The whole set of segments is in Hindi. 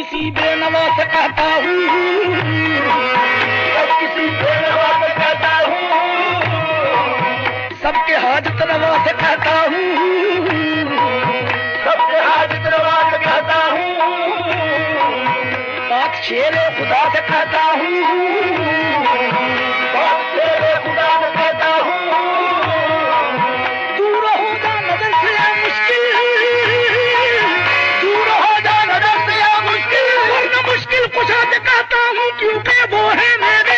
किसी बेनवा से कहता हूँ, सब किसी बेनवा से कहता हूँ, सबके हाजत रवा से कहता हूँ, सबके हाजत रवा से कहता हूँ, बात शेरे खुदा से कहता हूँ, बात शेरे खुदा से कहता हूँ, दूर हो जा नजर से या मुश्किल, दूर हो जा नजर से या मुश्किल, वरना मुश्किल कुशा से कहता हूँ, क्योंकि वो है मेरे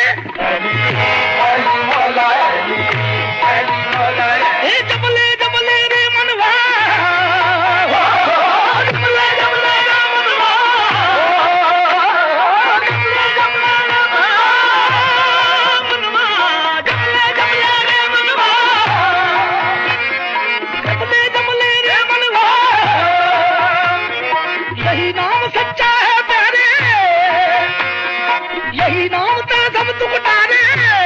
मौला जबले जबले रे मनवा, जबले जबले रे मनवा, जबले जबले रे मनवा, जबले जबले रे मनवा, जबले जबले रे मनवा, यही नाम सच्चा है प्यारे, यही नाम था सब तुकटारे,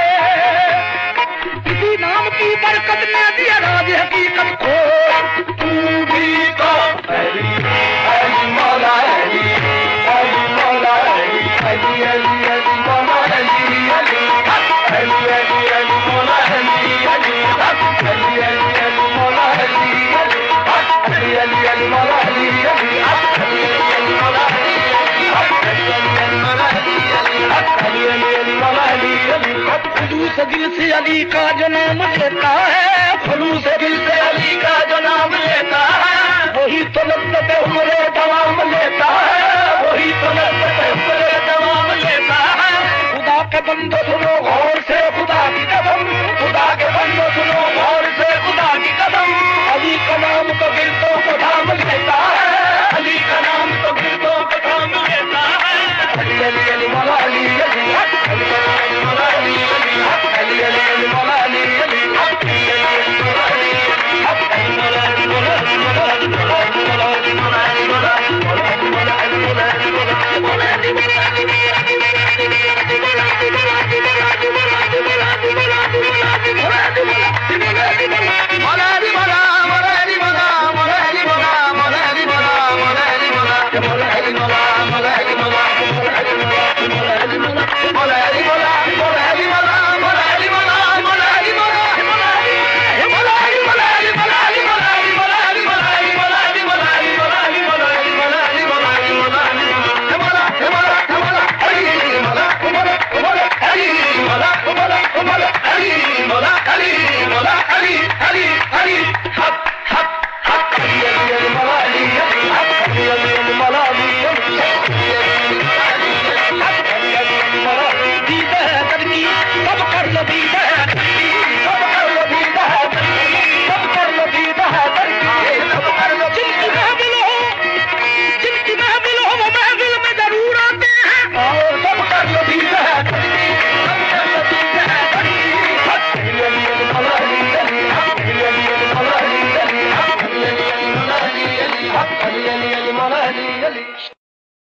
इसी नाम की बरकत ने दिया राज हकीकत को, तू भी को अली अली मौला अली अली मौला अली अली अली अली मौला अली अली अली अली अली मौला अली अली अली अली अली मौला अली अली अली अली अली मौला अली अली अली अली मौला अली अली अली मौला अली अली अली अली मौला अली अली, दिल से अली का जो नाम लेता